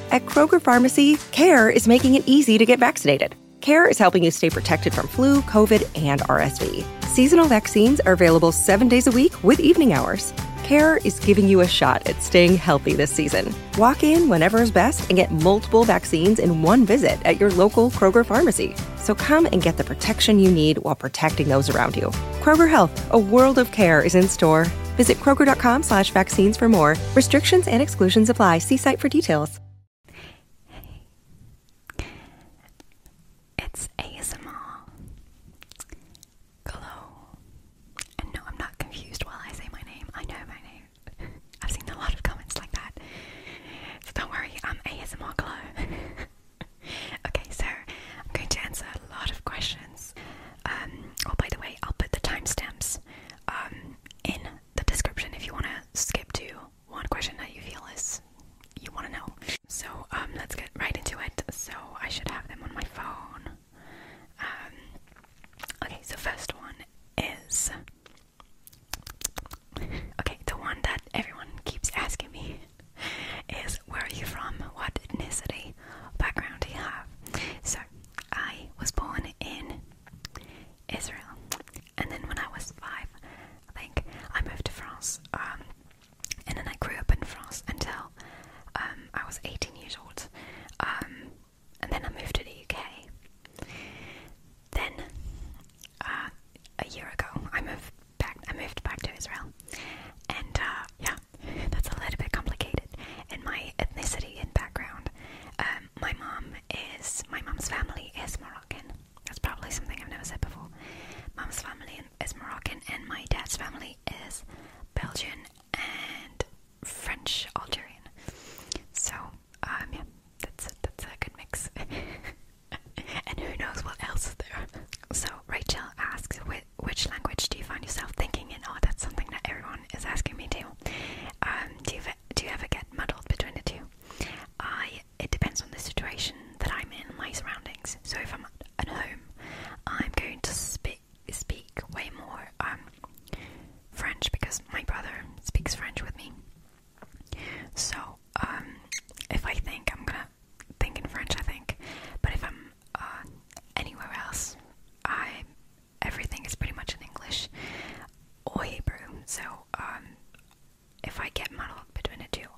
At Kroger Pharmacy, CARE is making it easy to get vaccinated. CARE is helping you stay protected from flu, COVID, and RSV. Seasonal vaccines are available 7 days a week with evening hours. CARE is giving you a shot at staying healthy this season. Walk in whenever is best and get multiple vaccines in one visit at your local Kroger Pharmacy. So come and get the protection you need while protecting those around you. Kroger Health, a world of care is in store. Visit Kroger.com/vaccines for more. Restrictions and exclusions apply. See site for details. It's ASMR. Hello. And no, I'm not confused while I say my name. I know my name. I've seen a lot of comments like that. So don't worry, I'm ASMR Glow. Okay, so I'm going to answer a lot of questions. Oh, by the way, I'll put the timestamps in the description if you want to skip to one question that you feel is you want to know. So let's get right into it. So I should have them on my phone. Okay, so first one is the one that everyone keeps asking me is, where are you from? What ethnicity, background do you have? So I was born in Israel, and then when I was 5, I think, I moved to France, and then I grew up in France until I was 18 years old, and then I moved to the UK. Then a year ago I moved back to Israel, and yeah, that's a little bit complicated. And my ethnicity and background, my mom's family is Moroccan. That's probably something I've never said before. Mom's family is Moroccan, and my dad's family is Belgian and French Algerian. So yeah, that's a good mix. And who knows what else is there. So Rachel asks, which language do you find yourself thinking in? Oh, that's something that everyone is asking me too. Do you ever get muddled between the two? It depends on the situation that I'm in, my surroundings. So if I'm at home, I'm going to speak way more French, because my brother speaks French with me. So if I think, I'm gonna think in French, I think. But if I'm anywhere else, everything is pretty much in English or Hebrew. So if I get muddled between the two,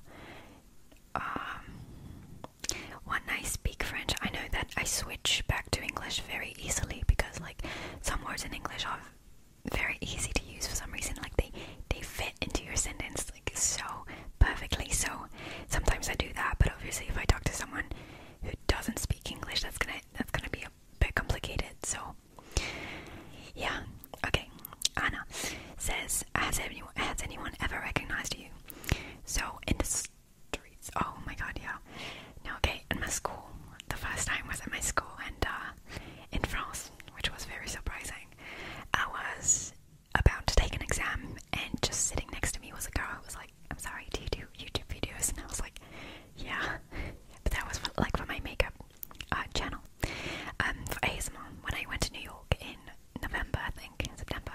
when I speak French, I know that I switch back to English very easily, because like some words in English are very easy to use for some reason. Like they fit into your sentence like so perfectly. So sometimes I do that, but obviously if I talk to someone who doesn't speak English, that's gonna be a bit complicated. So yeah, okay. Anna says, has anyone ever recognized you? So in the streets, oh my god, yeah. No, okay, in my school, the first time was at my school, and in France, which was very surprising. I was about to take an exam, and just sitting next to me was a girl who was like, I'm sorry, do you do YouTube videos? And I was like, yeah. But that was for my makeup channel. For ASMR, when I went to New York in November, I think, September.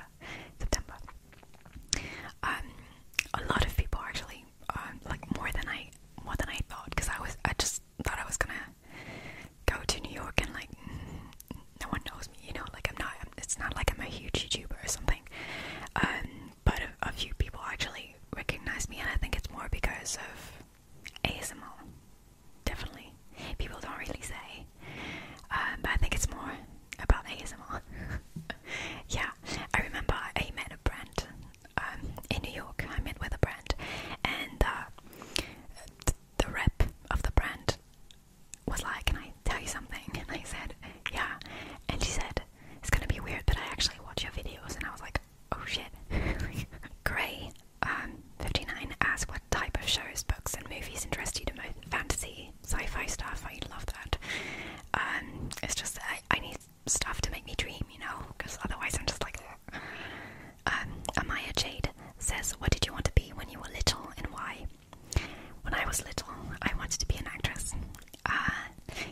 A lot of people actually, like more than I thought, because I just thought I was gonna go to New York and like no one knows me, like it's not like I'm a huge YouTuber or something. But a few people actually recognize me, and I think it's more because of ASMR. Definitely, people don't really say, but I think it's more about ASMR. Yeah, I remember I met a brand in New York. I met with a brand, and the rep of the brand was like, "Can I tell you something?" And I said, "Yeah." And she said, "It's gonna be weird, but I actually watch your videos." And I was like, "Oh shit." Gray 59 asked, what type of shows, books, and movies interest you the most? Fantasy, sci-fi stuff. I love that. It's just I need stuff to make me dream, because otherwise I'm just like. Amaya Jade says, what did you want to be when you were little, and why? When I was little, I wanted to be an actress.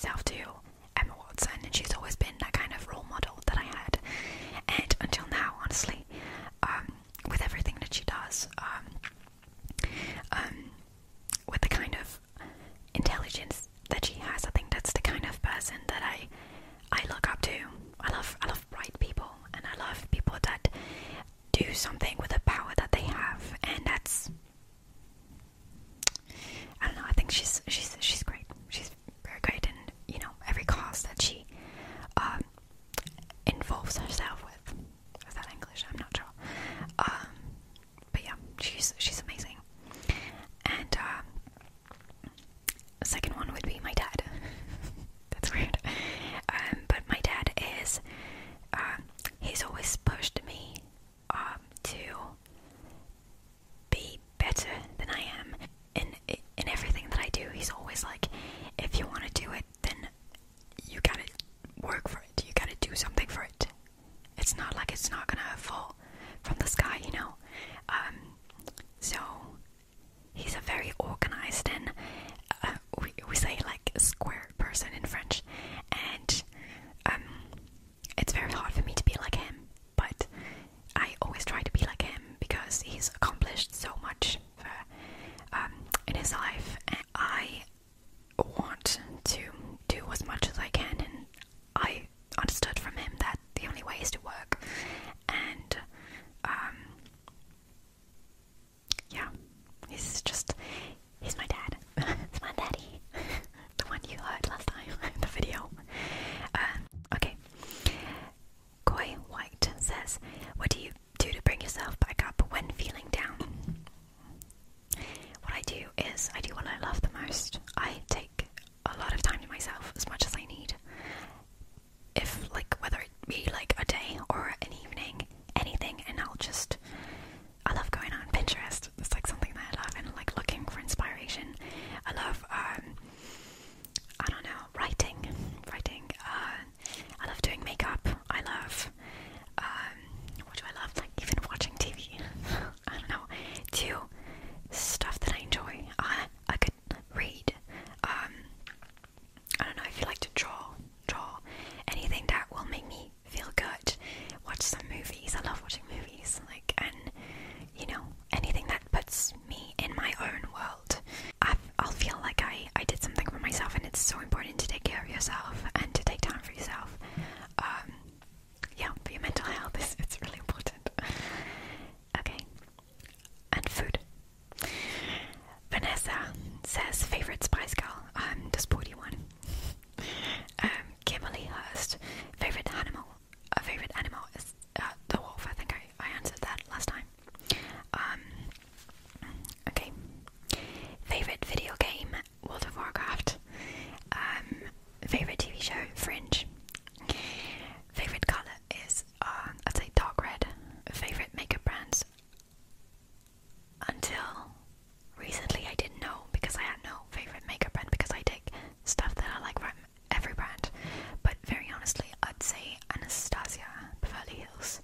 myself to Emma Watson, and she's always been that kind of role model that I had. And until now, honestly, with everything that she does, with the kind of intelligence that she has, I think that's the kind of person that I look up to. I love bright people, and I love people that do something with the power that they have, and that's, I don't know, I think she's great. She's very great in, you know, every cause that she involves herself with. Is that English? I'm not sure. But yeah, she's amazing. And the second one would be my dad. That's weird. But my dad is, he's always pushed me to be better than I am in everything that I do. He's always like, if you want to do it, then you gotta work for it. You gotta do something for it. It's not like it's not gonna fall from the sky, you know. So he's a very organized and we say like square person in French, and it's very hard for me to be like him, but I always try to be like him because he's accomplished so much in his life, and I want to do as much as I can, and I understood from him that the only way is to work. And yeah, he's my dad. It's my daddy. The one you heard last time in the video. Okay. Koi White says, what do you do to bring yourself back up when feeling down? What I do is I do what I love the most. I take a lot of time to myself, as much as I need. If, like, whether it be like a day or an evening, anything, and I love going on Pinterest. It's like something that I love, and like looking for inspiration. I love, I don't know, writing. I love doing makeup. I love, what do I love? Like even watching TV. I don't know. Do stuff that I enjoy. I could read. I don't know, if you like to draw anything that will make me feel good. Watch some movies. I love watching movies. Like, and you know, anything that puts me in my own world. I'll feel like I did something for myself, and it's so important to take care of yourself and to take time for yourself. Yeah, for your mental health, it's really important. Okay, and food. Vanessa says favorite Spice Girl, the sporty one. Kimberly Hurst, favorite animal is the wolf. I think I answered that last time. Okay. Favorite video game, World of Warcraft. Favorite TV show, Fringe. Favorite color is I'd say dark red. Favorite makeup brands. Until recently I didn't know, because I had no favorite makeup brand, because I take stuff that I like from every brand. But very honestly, I'd say Anastasia, Beverly Hills.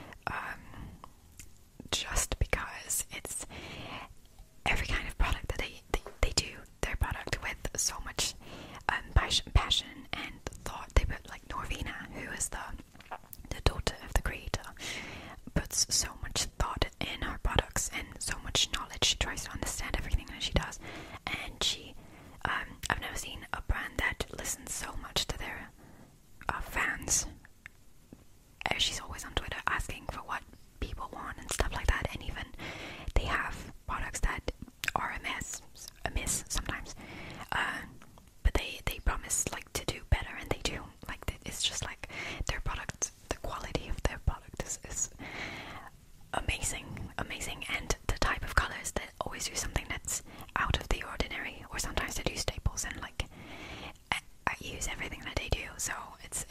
Just because it's every kind of product that they do their product with so much passion and thought. They put, like, Norvina, who is the daughter of the creator, puts so much thought in her products and so much knowledge. She tries to understand everything that she does, and I've never seen a brand that listens so much to their fans. She's always on Twitter asking for what people want and stuff like that, and even they have products that are a miss sometimes, but they promise, like, to do better, and they do. Like, it's just like their product, the quality of their product is amazing, and the type of colors that always do something that's out of the ordinary, or sometimes they do staples, and like I use everything that they do, so it's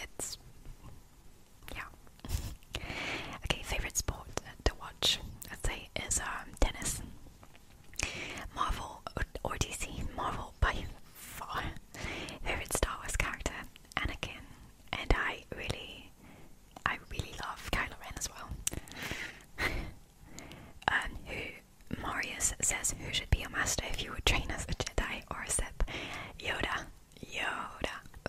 yeah. Okay, favorite sport to watch, I'd say, is tennis. Marvel or DC? Marvel by far. Favorite Star Wars character, Anakin, and I really love Kylo Ren as well. Marius says, who should be a master if you would train as a Jedi or a Sith? Yoda.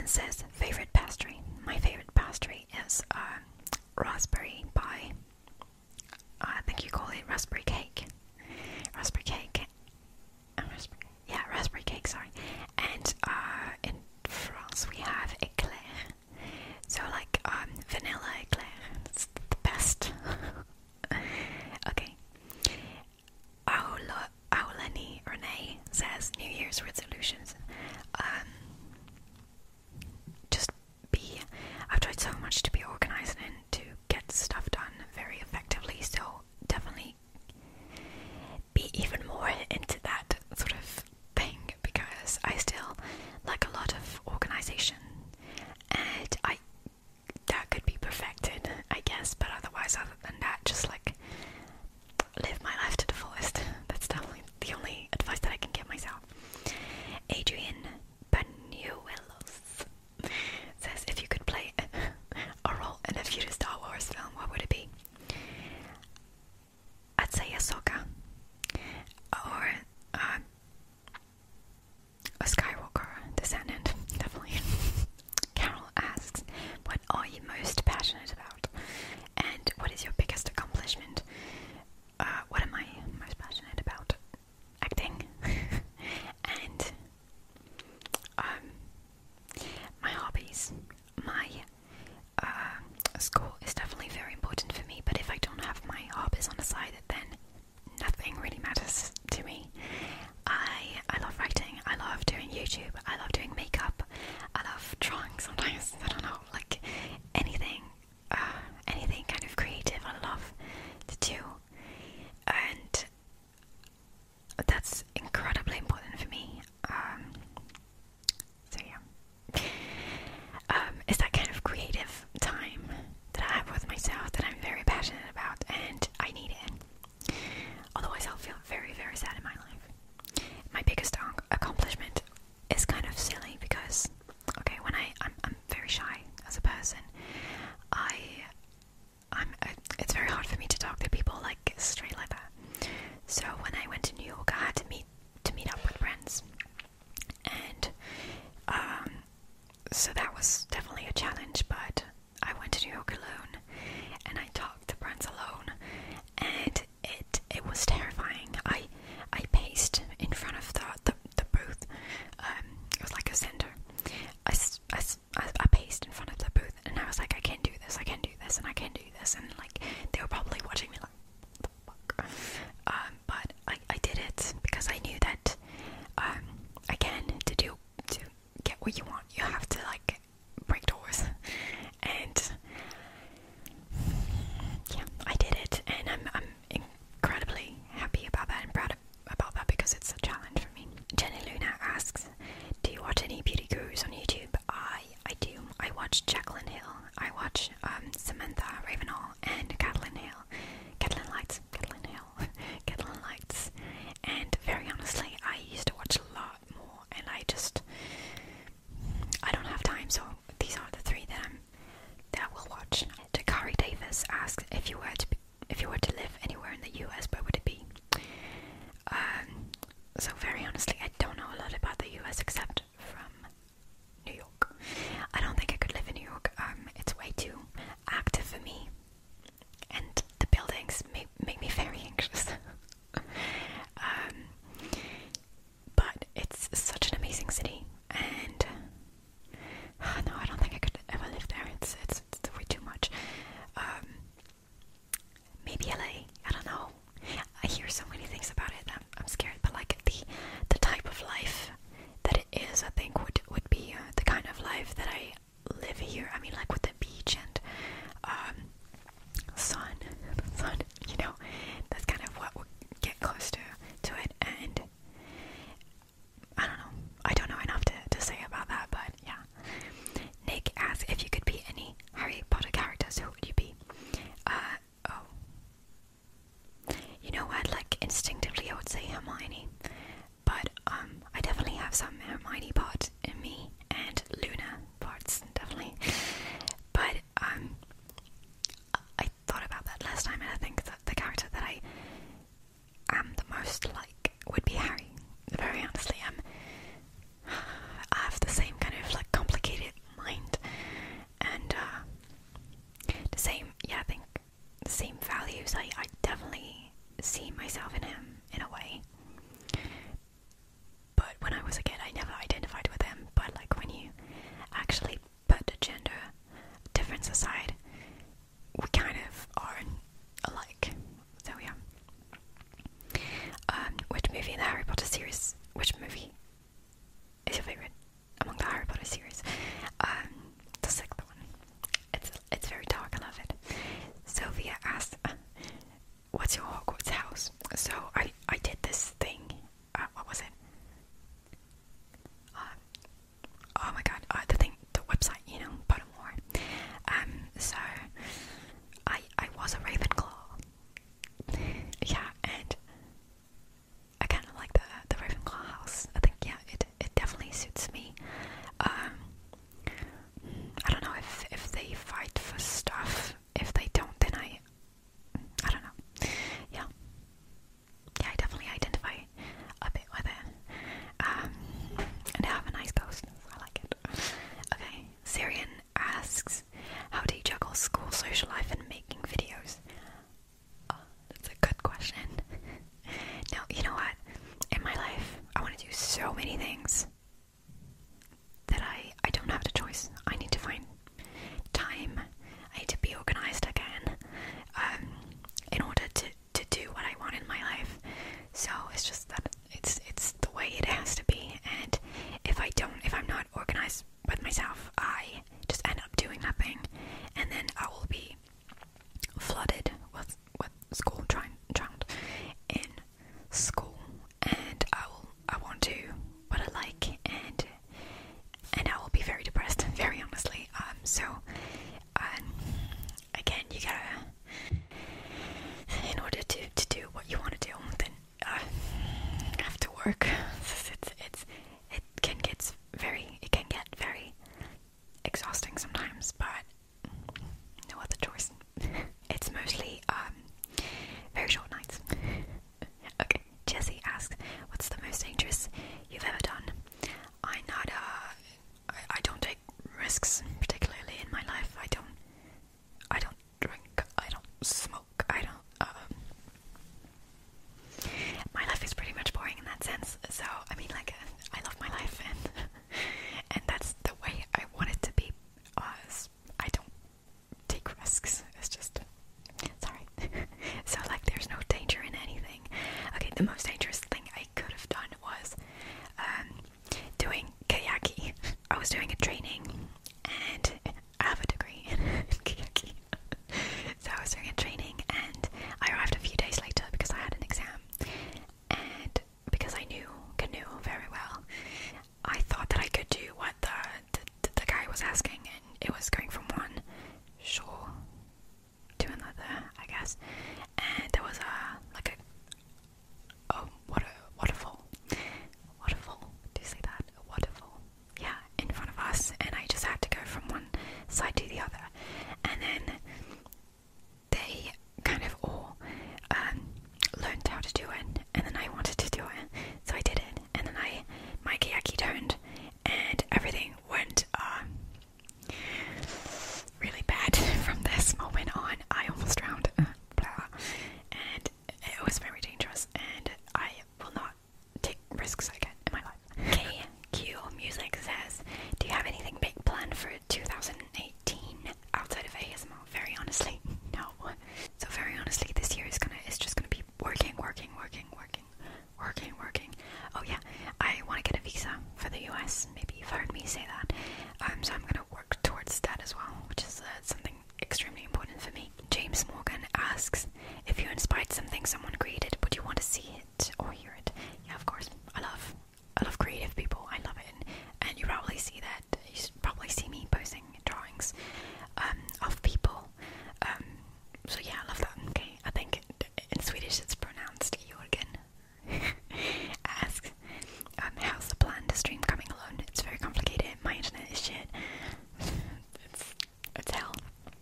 says, favorite pastry. My favorite pastry is raspberry pie. I think you call it raspberry cake. Raspberry cake. Raspberry cake, sorry. And in France we have éclair. So like vanilla éclair. It's the best. Okay. Aulani Renee says New Year's resolutions. I've tried so much to be organized and to get stuff done very effectively, so definitely be even more into that sort of thing, because I still like a lot of organization, and that could be perfected, I guess, but otherwise, other than that, just like live my life to the fullest. That's definitely the only advice that I can give myself. Adrian Banuelos says, if you could play a role in a future Star Wars film, what would it be? I'd say Ahsoka, or a Skywalker descendant, definitely. Carol asks, what are you most passionate about? And what is your biggest accomplishment? What am I most passionate about? Acting. And my hobbies. My school is definitely very important for me, but if I don't have my hobbies on the side, then nothing really matters to me. I love writing, I love doing YouTube, I love doing makeup, I love drawing sometimes, I don't know, like anything kind of creative I love to do, and that's incredibly important for me. So yeah, it's that kind of creative time that I have with myself that I'm very passionate about, and I need it. Otherwise, I'll feel very, very sad in my life. My biggest accomplishment is kind of silly because, okay, when I'm very shy as a person. It's very hard for me to talk to people like straight like that. So when I went to New York, I had to meet up with friends, and so that was definitely a challenge. But I went to New York alone, and I talked to friends alone, and it was terrifying. I paced in front of the booth. It was like a center. I paced in front of the booth, and I was like, I can't do this, and I can't do this, and like they were probably watching me like, what the fuck? But I did it because I knew that again, to get what you want, you have to like break doors, and yeah, I did it, and I'm incredibly happy about that and proud about that because it's a challenge for me. Jenny Luna asks, do you watch any beauty gurus on YouTube? I do. I watch Jaclyn Hill. I watch Samantha Ravenhall and Catelyn Lights. And very honestly, I used to watch a lot more, and I don't have time. So these are the three that I will watch. Dakari Davis asks, if you were to live anywhere in the US, where would it be? So very honestly, I don't know a lot about the US except from New York. I don't think I could live in New York. It's way too active for me, and the buildings make me very anxious. But it's such an amazing city, and no, I don't think I could ever live there. It's way too much. Maybe LA. I don't know. I hear so many things about it. I'm scared, but like the type of life that it is, I think would be the kind of life that I live here. I mean, like with the beach and sun, you know, that's kind of what would get close to it. And I don't know. I don't know enough to say about that, but yeah. Nick asks, if you could be any Harry Potter characters, who would you be? You know what, like instinctively I would say Hermione, but I definitely have some Hermione parts in me, and Luna parts, definitely. But I thought about that last time, and I think that the character that I am the most like would be Harry. Very honestly, I have the same kind of like complicated many things that I don't have the choice. I need to find time. I need to be organized again, in order to do what I want in my life. So it's just that it's the way it has to be. And if I'm not organized with myself, I just end up doing nothing, and then I will be flooded with school, drowned in school, and I won't do what I like, and I will be very depressed, very honestly. So again, you gotta, in order to do what you want to do, then have to work. It can get very exhausting sometimes, but no other choice. It's mostly very short nights. Okay, Jesse asks, what's the most dangerous you've ever done? I don't take risks, particularly in my life. I don't drink, I don't smoke, my life is pretty much boring in that sense. So I mean, like, I love my life, and that's the way I want it to be. I don't take risks. It's just, sorry. So like, there's no danger in anything. Okay, the most dangerous thing I could have done was doing kayaking. I was doing a training, and I have a degree in kayaking. So I was doing a training, and I arrived a few days later because I had an exam, and because I knew canoe very well, I thought that I could do what the guy was asking, and it was going from one shore to another, I guess. And there was a waterfall. Waterfall. Do you say that? A waterfall. Yeah, in front of us, and I just had to go from one side to the other. And then they kind of all learned how to do it, and then I wanted to do it, so I did it. And then my kayak turned, and everything went really bad from this moment on. I almost drowned, and it was very dangerous, and I will not take risks again in my life. KQ Music says, do you have anything big planned for 2018 outside of ASMR? Very honestly, no. So very honestly, this year is just gonna be working. Oh yeah, I want to get a visa for the US. Maybe you've heard me say that. So I'm gonna work towards that as well, which is something extremely important for me. James Morgan asks, if you inspired something someone created, would you want to see it or hear it? Yeah, of course. I love creative people. I love it, and you probably see that. You probably see me posting drawings of people. So yeah, I love that. Okay, I think in Swedish it's pronounced Jörgen. Asks, how's the plan to stream coming alone? It's very complicated. My internet is shit. It's hell.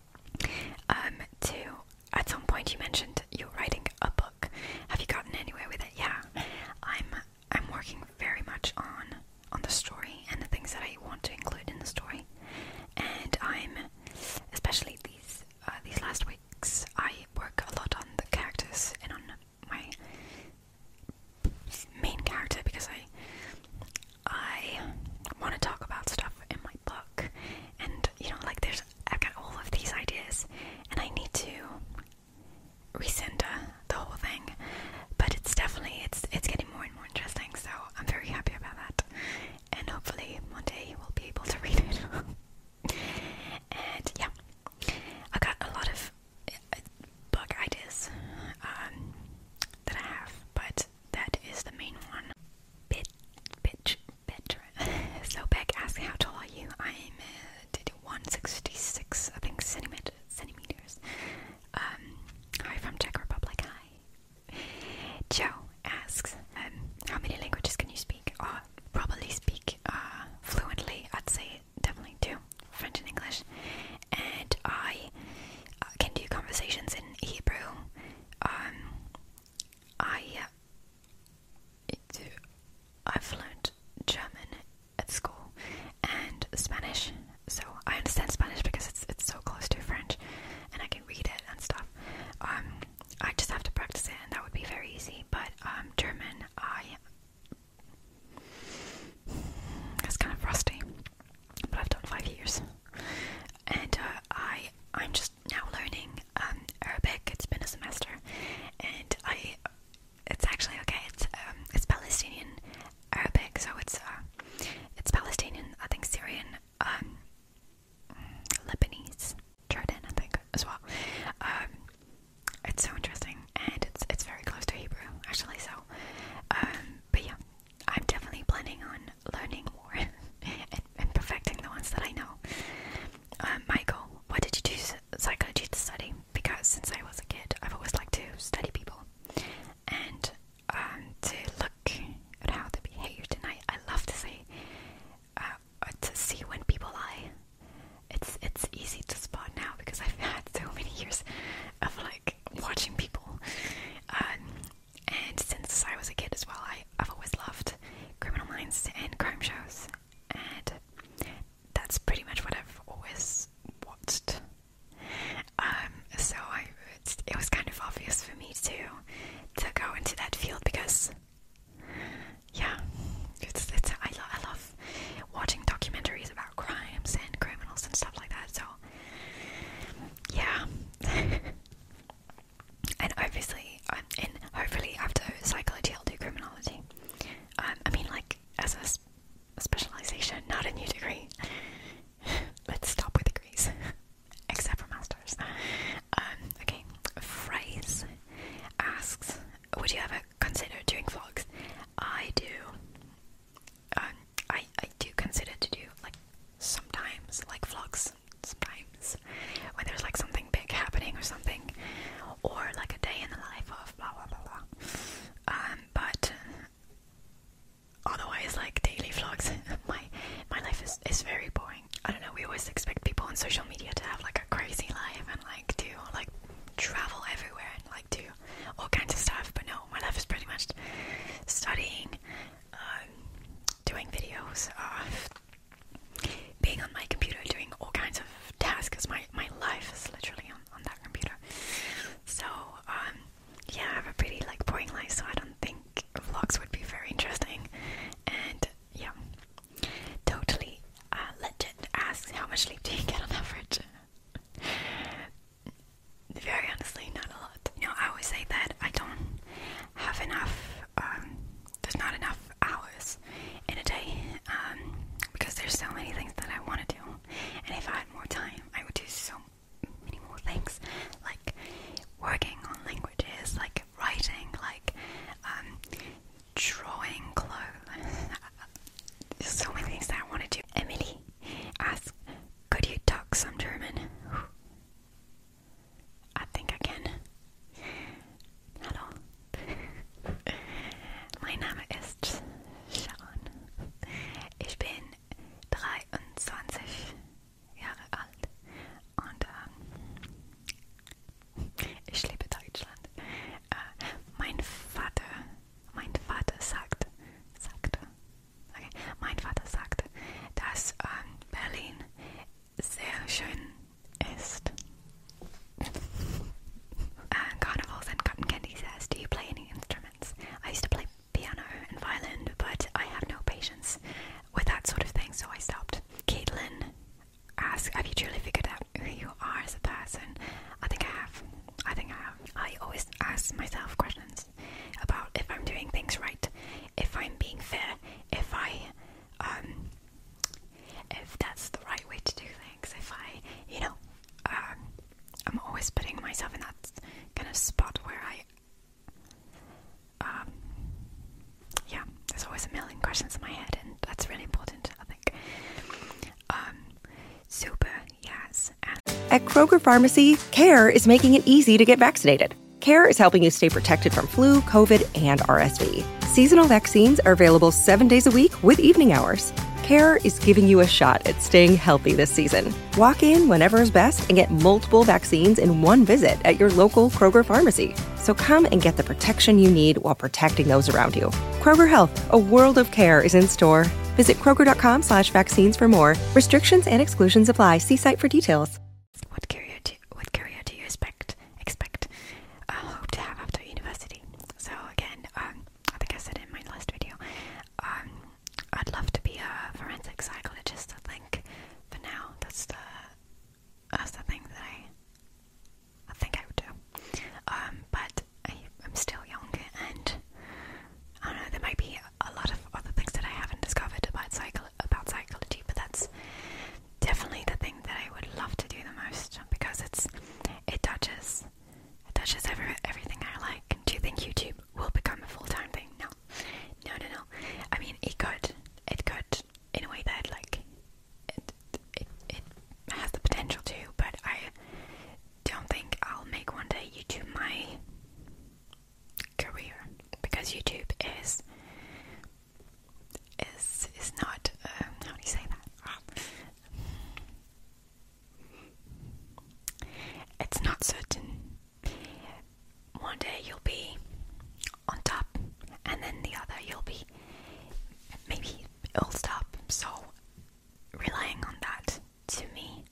At some point you mentioned you're writing a book. Have you gotten anywhere with it? Yeah, I'm working very much on the story and the things that I want to include in the story, and I'm especially these last weeks I work a lot on the characters and on my main character, because I want to talk about stuff in my book, and like I've got all of these ideas, and I need to recenter the whole thing, but it's definitely it's getting more and more interesting, so I'm very happy about that, and hopefully one day we'll be able to read always expect people on social media to have like a crazy life and like do like travel everywhere and like do all kinds of stuff, but no, my life is pretty much studying, doing videos, being on my computer, doing all kinds of tasks. My life is literally on that computer. So yeah, I have a pretty like boring life, so I don't think vlogs would be very interesting. And yeah, totally legit asks how much sleep do you get on average? Very honestly, not a lot. You know, I always say that I don't have enough, there's not enough hours in a day, because there's so many things that I want to do, and if I had more time, I would do so many more things, like working on languages, like writing, like drawing clothes. There's so many things that I want to do. Emily asks, could you talk some German? I think I can. Hallo. Mein Name ist Sharon. Ich bin 23 Jahre alt und ich liebe Deutschland. Mein Vater sagte, dass Berlin sehr schön ist. Carnivals and cotton candy says, do you play any instruments? I used to play piano and violin, but I have no patience with that sort of thing, so I stopped. Caitlin asks, have you truly figured out who you are as a person? I think I have. I always ask myself questions about if I'm doing things right, if I'm being fair, if that's the right way to do things, if I'm always putting myself in that kind of spot where there's always a million questions in my head, and that's really important, I think. Super, yes. At Kroger Pharmacy, CARE is making it easy to get vaccinated. CARE is helping you stay protected from flu, COVID, and RSV. Seasonal vaccines are available 7 days a week with evening hours. CARE is giving you a shot at staying healthy this season. Walk in whenever is best and get multiple vaccines in one visit at your local Kroger Pharmacy. So come and get the protection you need while protecting those around you. Kroger Health, a world of care is in store. Visit Kroger.com/vaccines for more. Restrictions and exclusions apply. See site for details. What career do you hope to have after university? So again, I think I said in my last video, I'd love to be a forensic psychologist. I think for now that's the thing that I think I would do. But I'm still young, and I don't know, there might be a lot of other things that I haven't discovered about psychology, but that's definitely the thing that I would love to do the most, because it touches everything I like. Do you think YouTube will become a full-time thing? No. I mean, it could in a way that like it has the potential to, but I don't think I'll make one day YouTube my career, because YouTube is not how do you say that? It's not certain. One day you'll be on top, and then the other you'll be maybe it'll stop. So relying on that, to me,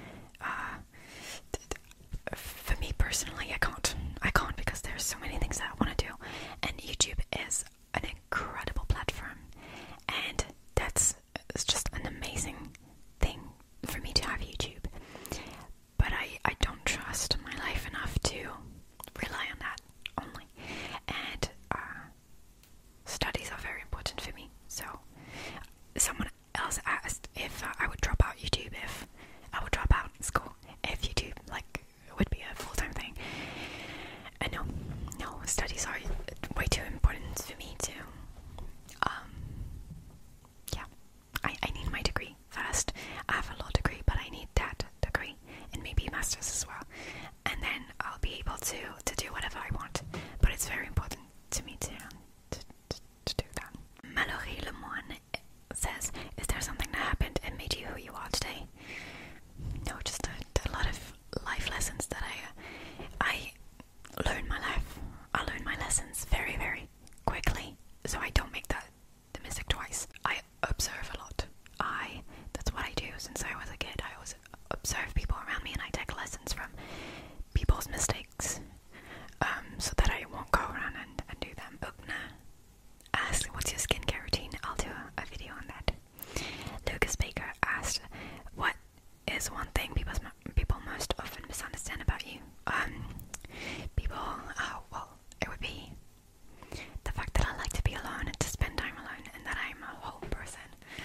for me personally, I can't because there's so many things that I want to do, and YouTube is an incredible platform, and it's just an amazing thing for me to have YouTube. But I don't trust my life enough to rely on that only, and studies are very important for me. So someone else asked if I would drop out YouTube, if I would drop out school if YouTube like would be a full-time thing, and no, studies observe a lot. That's what I do since I was a kid. I always observe people around me and I take lessons from people's mistakes, so that I won't go around and do them. Ugna asked, what's your skincare routine? I'll do a video on that. Lucas Baker asked, what is one thing people most often misunderstand about you? Well, it would be the fact that I like to be alone and to spend time alone, and that I'm a whole person.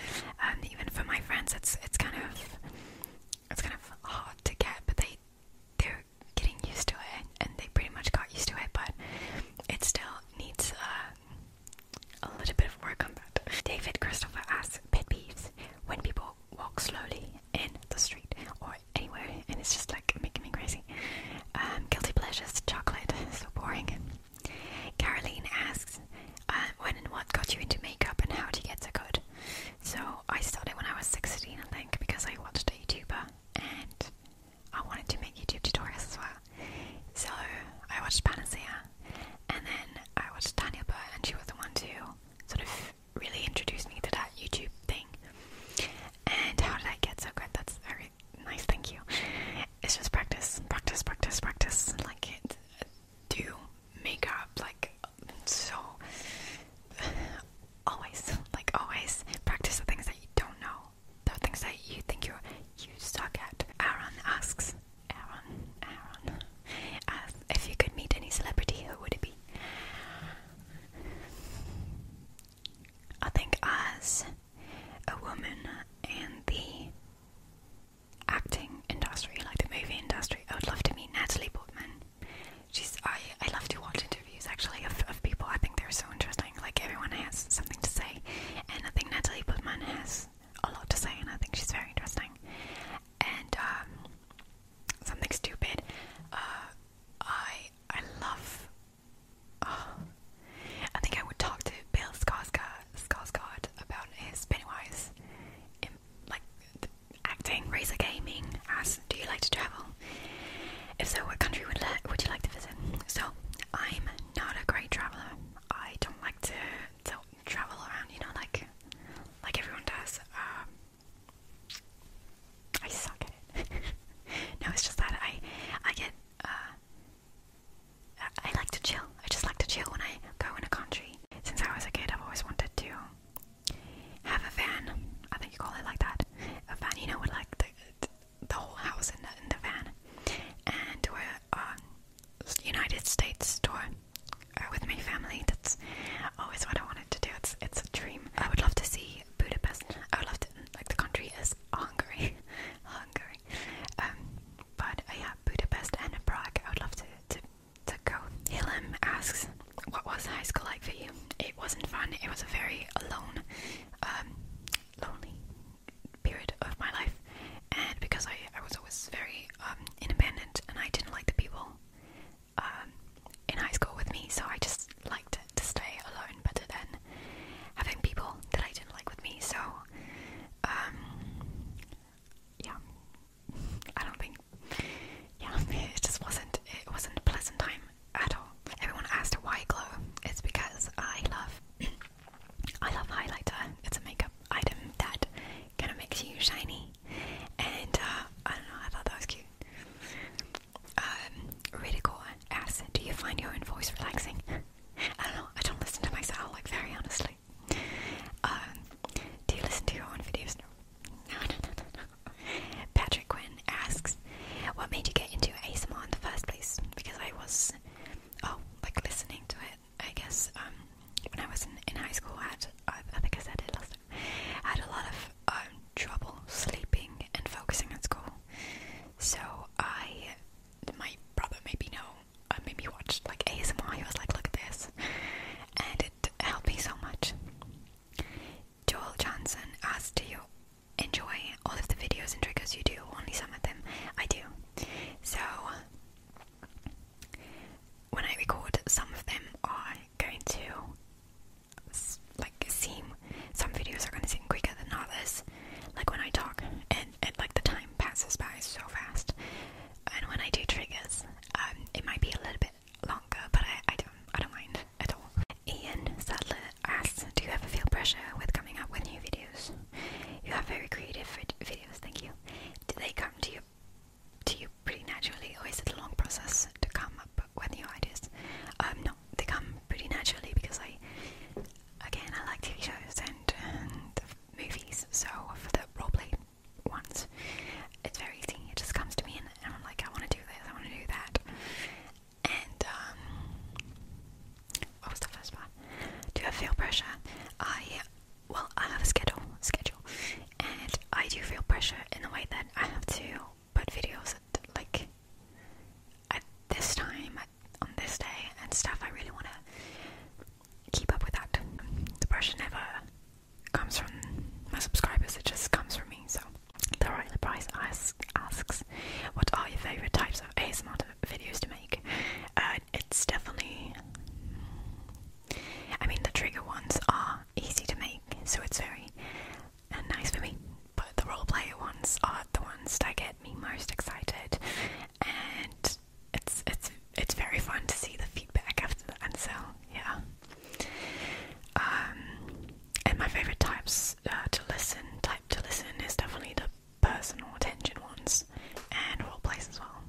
type to listen is definitely the personal attention ones, and roleplays as well.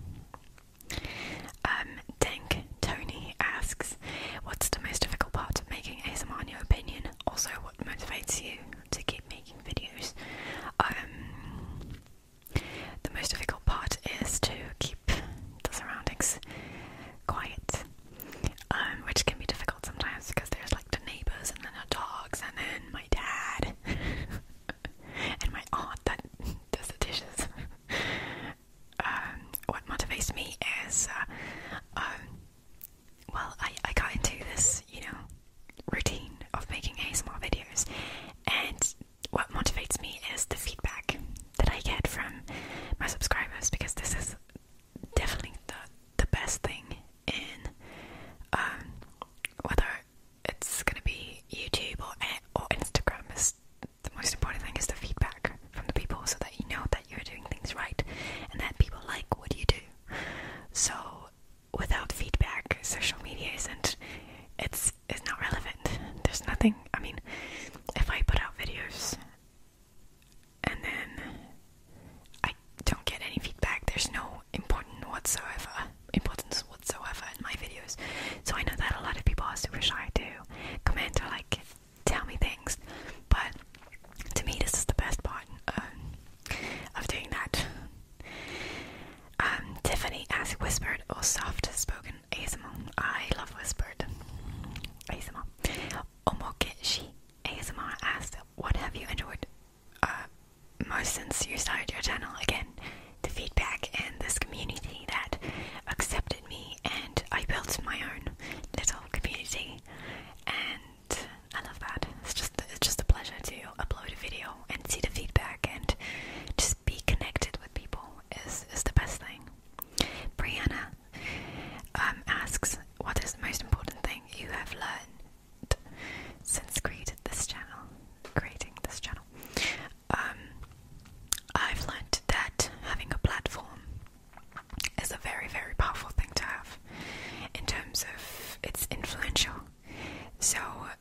Dank Tony asks, what's the most difficult part of making ASMR in your opinion? Also, what motivates you to keep making videos? The most difficult part is to keep the surroundings quiet, which can be difficult sometimes because there's like the neighbors and then the dogs and then my dad and my aunt that does the dishes. What motivates me is, I got into this, routine of making ASMR videos, and what motivates me is the feedback that I get from my subscribers, because this is definitely the best thing in whether it's gonna be YouTube or Instagram. Is the most important thing is the feedback from the people, so that you know that you're doing things right and that people like what you do. So without feedback, social media it's not relevant. There's nothing. I mean, if I put out videos and then I don't get any feedback, there's no importance whatsoever in my videos. So I know that a lot of people are super shy to comment or like tell me things, but to me this is the best part of doing that. Tiffany asks, whispered or soft spoken ASMR? I love whispered ASMR. Omokeshi ASMR asked, what have you enjoyed most since you started your channel? Again, the feedback and this community that accepted me, and I built my own little community, and I love that. It's just a pleasure to upload a video and see the feedback and just be connected with people is the best thing. Brianna asks, what is the most important thing you have learned since creating this channel? I've learned that having a platform is a very, very powerful thing to have in terms of it's influential. So,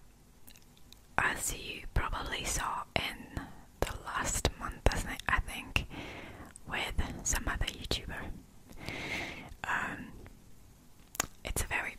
as you probably saw in the last month, I think, with some other YouTuber, it's a very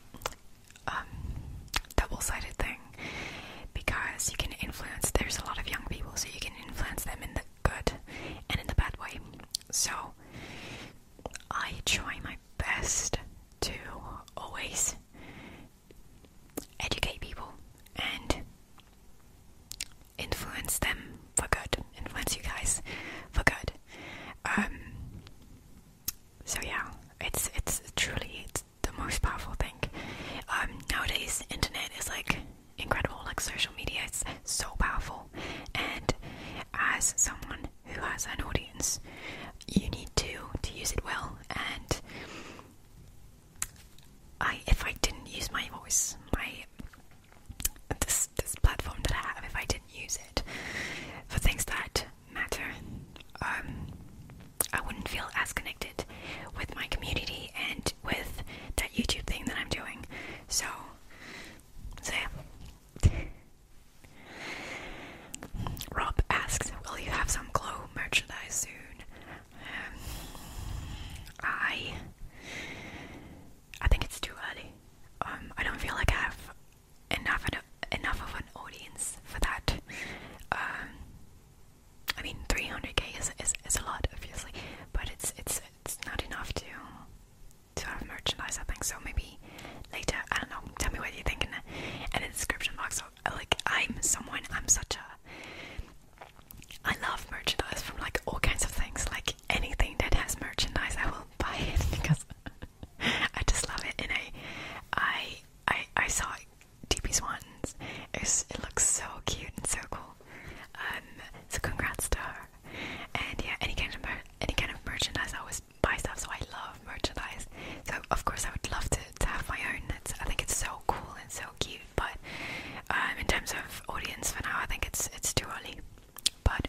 double-sided thing, because you can influence, there's a lot of young people, so you can influence them in the good and in the bad way. So I try my best to always educate people and influence them for good, influence you guys for good. So yeah, it's truly the most powerful thing. Nowadays, internet is like incredible, like social media is so powerful, and as someone who has an audience, you need to use it well. And if I didn't use my voice, this platform that I have, if I didn't use it for things that matter, I wouldn't feel as connected with my community and with that YouTube thing that I'm doing. So yeah. Rob asks, will you have some Glow merchandise soon? I think it's too early. I don't feel like I have enough of an audience for that. I mean, 300k is a lot, obviously, but it's not enough to have merchandise, I think. So maybe later, I don't know, tell me what you think in the description box. So, like, I love merchandise from like all kinds of things, like anything that has merchandise I will buy it, because I just love it. And I saw DP's ones, it looks so cute and so cool. So congrats to her. And yeah, any kind of merchandise, I always buy stuff, so I love merchandise. So of course I would love to have my own. I think it's so cool and so cute, but in terms of audience for now, I think it's too early. But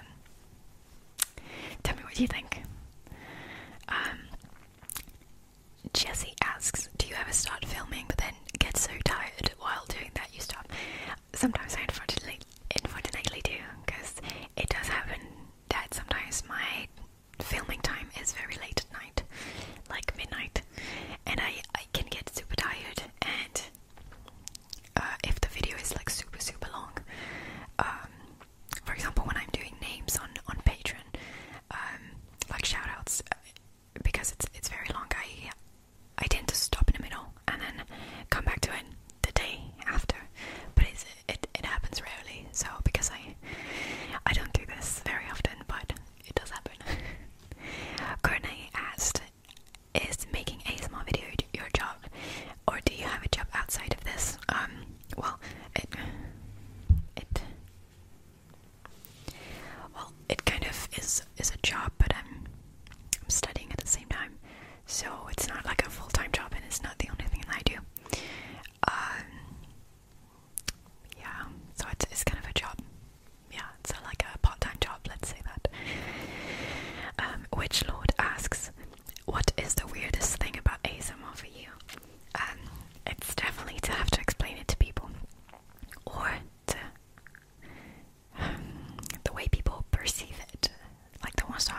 tell me what you think. Jesse asks, do you ever start filming but then get so tired while doing that you stop? Sometimes I unfortunately is a job, but I'm studying at the same time, so it's not like a full-time job, and it's not the only thing that I do. Yeah, so it's kind of a job. Yeah, it's like a part-time job, let's say that. Witch Lord asks, what is the weirdest thing about ASMR for you? It's definitely to have to explain it to people, or to the way people perceive it, like the ones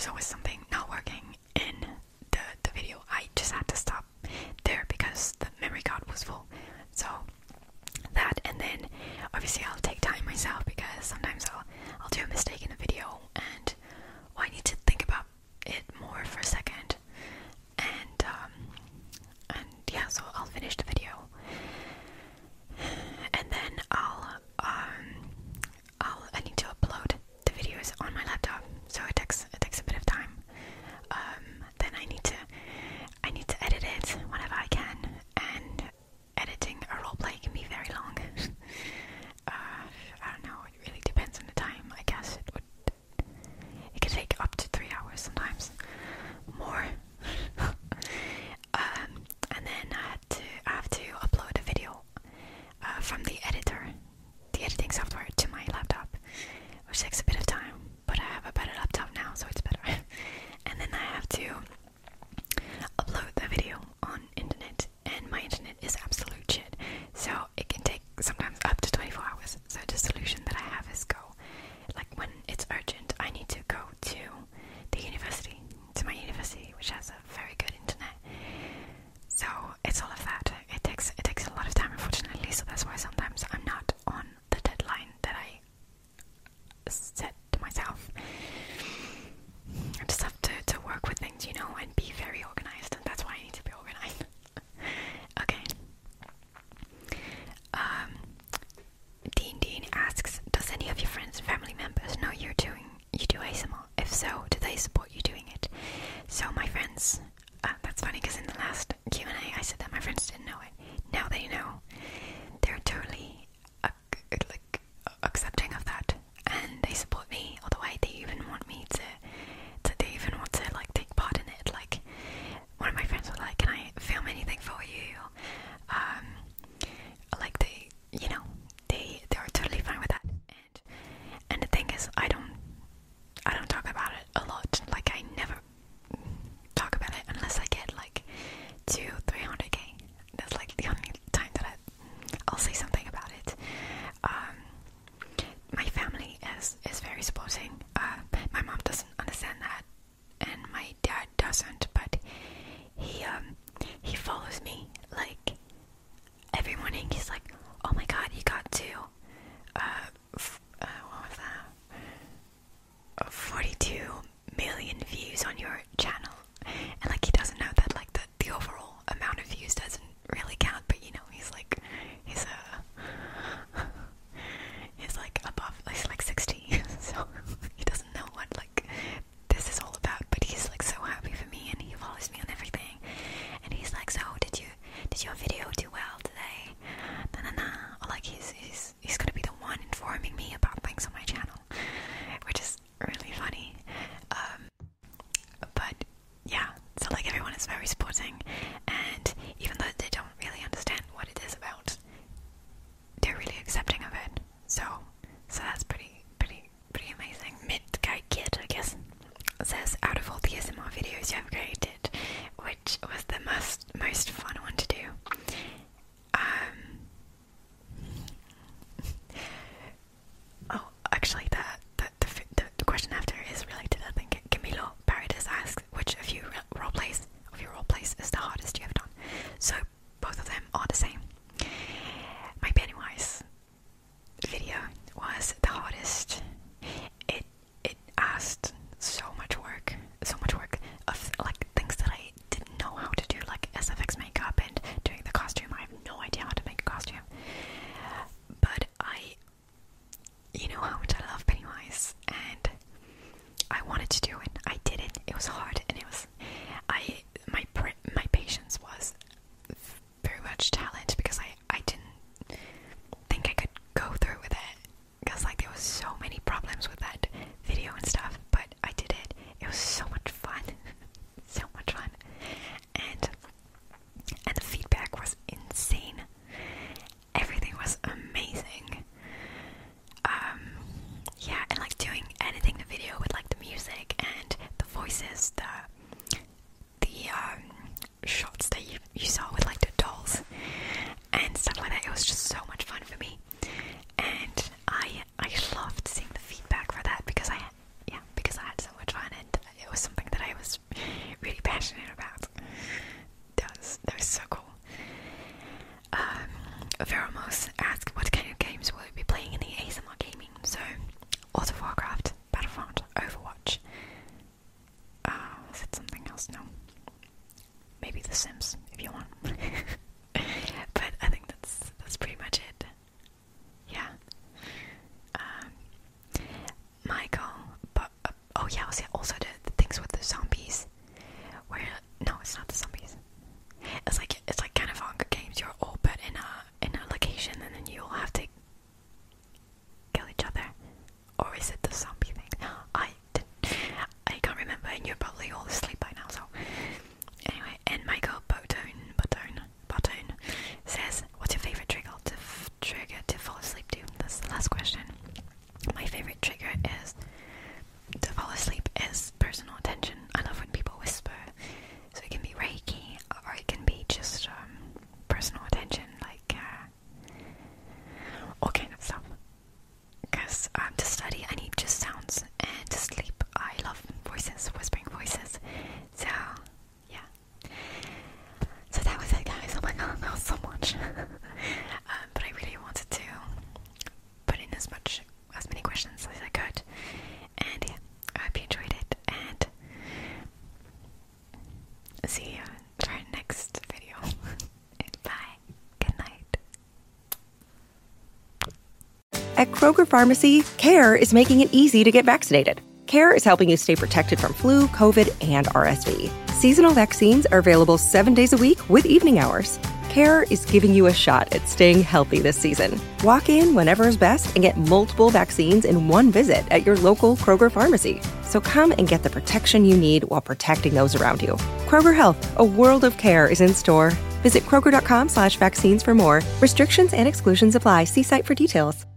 was always something not working in the video. I just had to stop there because the memory card was full. So that, and then obviously I'll take time myself because sometimes I'll do a mistake in a video and I need to think about it more for a second, and yeah, so I'll finish the video and then I need to upload the videos on my laptop, so it takes a bit of time. Then I need to edit it whenever I can, and editing a roleplay can be very long. I don't know, it really depends on the time. I guess it could take up to 3 hours sometimes, more. And then I have to upload a video from the editing software to my laptop, which takes a bit of time, but I have a better laptop now, so it's better. And then I have to upload the video on internet, and my internet is absolute shit, so it can take sometimes up to 24 hours. So the solution that I have is like when it's urgent, I need to go to my university, which has a very good internet. So it's all of that. It takes a lot of time, unfortunately, so that's why sometimes I'm not on the deadline that I set to myself. I just have to work with things, and be very organized, and that's why I need to be organized. Okay. Dean asks, does any of your friends and family members know you do ASMR? If so, do they support you doing it? So my friends, that's funny because in the last Q&A I said that my friends didn't know it. Now they know. They're totally accepting of that, and they support me all the way. They even want me to take part in it. Like, one of my friends was like, can I film anything for you? Like they're totally fine with that. And the thing is, I don't talk about it a lot. Like, I never talk about it unless I get like 200-300k. That's like the only time that I'll say something about it. My family is very supporting. My mom doesn't understand that, and my dad doesn't, but he follows me like every morning. He's like, oh my god, you got to what was that, 42 million views on your channel. And like, he doesn't know that like the overall amount of views doesn't really count, but he's like above, he's like 60, so he doesn't know what like this is all about, but he's like so happy for me, and he follows me on everything, and he's like, so did your video do well today? Or like he's gonna be the one informing me about things on my channel, which is really funny. But yeah, so like everyone is very supporting, and even though they don't really understand what it is about, they're really accepting of it. So that's pretty amazing. Mid-guy kid, I guess, says, out of all the ASMR videos you have created, which was the most fun one to do? Oh, actually, the question after is related. I think Camilo Paradis asks, which of your roleplays is the hardest you have done? So both of them are the same. My Pennywise video was the hardest. It asked so much work of like things that I didn't know how to do, like SFX makeup and doing the costume. I have no idea how to make a costume, but you know how much I love Pennywise, and I wanted to do it. I did it. It was hard, and my patience was very much challenged because I didn't think I could go through with it, because like there was so many problems with that video and stuff, but I did it. It was so much fun. So much fun, and the feedback was insane. Everything was amazing. Yeah, and like editing the video with like the music and the voices, the shots that you saw with like the dolls and stuff like that. It was just so much fun for me, and I loved seeing the feedback for that because I had so much fun, and it was At Kroger Pharmacy, CARE is making it easy to get vaccinated. CARE is helping you stay protected from flu, COVID, and RSV. Seasonal vaccines are available 7 days a week with evening hours. CARE is giving you a shot at staying healthy this season. Walk in whenever is best and get multiple vaccines in one visit at your local Kroger Pharmacy. So come and get the protection you need while protecting those around you. Kroger Health, a world of care is in store. Visit Kroger.com/vaccines for more. Restrictions and exclusions apply. See site for details.